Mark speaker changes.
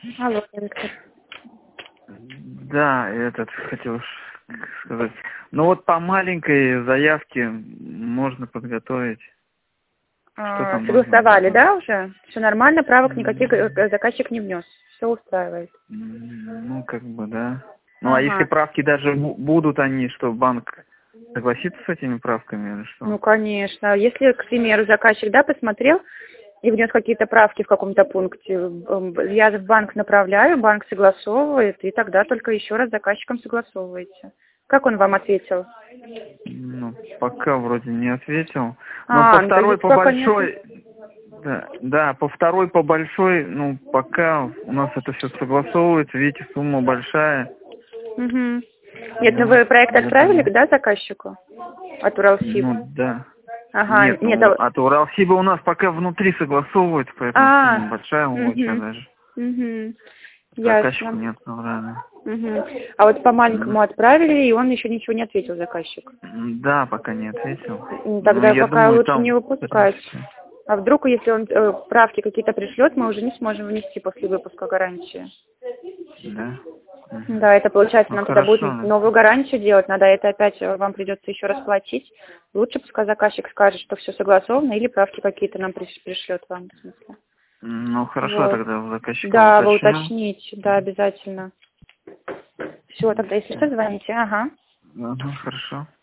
Speaker 1: Алло, Виктор.
Speaker 2: Да, хотел сказать. Ну вот по маленькой заявке можно подготовить. Что там
Speaker 1: Согласовали, да, уже? Все нормально, правок никаких заказчик не внес. Все устраивает.
Speaker 2: Ну, как бы, да. Ну,
Speaker 1: Ага.
Speaker 2: а если правки даже будут они, что банк согласится с этими правками или что?
Speaker 1: Ну, конечно. Если, к примеру, заказчик, да, посмотрел и внес какие-то правки в каком-то пункте, я в банк направляю, банк согласовывает, и тогда только еще раз с заказчиком согласовываете. Как он вам ответил?
Speaker 2: Ну, пока вроде не ответил. Но по
Speaker 1: Ну,
Speaker 2: второй, по
Speaker 1: пока нет.
Speaker 2: большой... Да, по второй, по большой, ну, пока у нас это все согласовывается, видите, сумма большая.
Speaker 1: Угу. Нет, ну вы проект отправили, да, заказчику? От Уралсиб?
Speaker 2: Ну, да.
Speaker 1: Ага, нет,
Speaker 2: от Уралсиба у нас пока внутри согласовывается, поэтому сумма большая очень даже. Заказчику
Speaker 1: Ясно.
Speaker 2: не отправляли.
Speaker 1: А вот по маленькому отправили, и он еще ничего не ответил, заказчик.
Speaker 2: Да, пока не ответил.
Speaker 1: Тогда
Speaker 2: я
Speaker 1: пока
Speaker 2: думаю,
Speaker 1: лучше
Speaker 2: там...
Speaker 1: не выпускать. А вдруг, если он правки какие-то пришлет, мы уже не сможем внести после выпуска гарантии.
Speaker 2: Да?
Speaker 1: Да, это получается,
Speaker 2: Ну,
Speaker 1: нам тогда будет
Speaker 2: хорошо.
Speaker 1: новую гарантию делать, надо это опять вам придется еще раз платить. Лучше пускай заказчик скажет, что все согласовано, или правки какие-то нам пришлет вам, в смысле.
Speaker 2: Ну, хорошо,
Speaker 1: Вот.
Speaker 2: тогда у заказчика
Speaker 1: Да, вы
Speaker 2: уточню.
Speaker 1: уточните, да, обязательно. Все, тогда если что, звоните, ага.
Speaker 2: Ага, хорошо.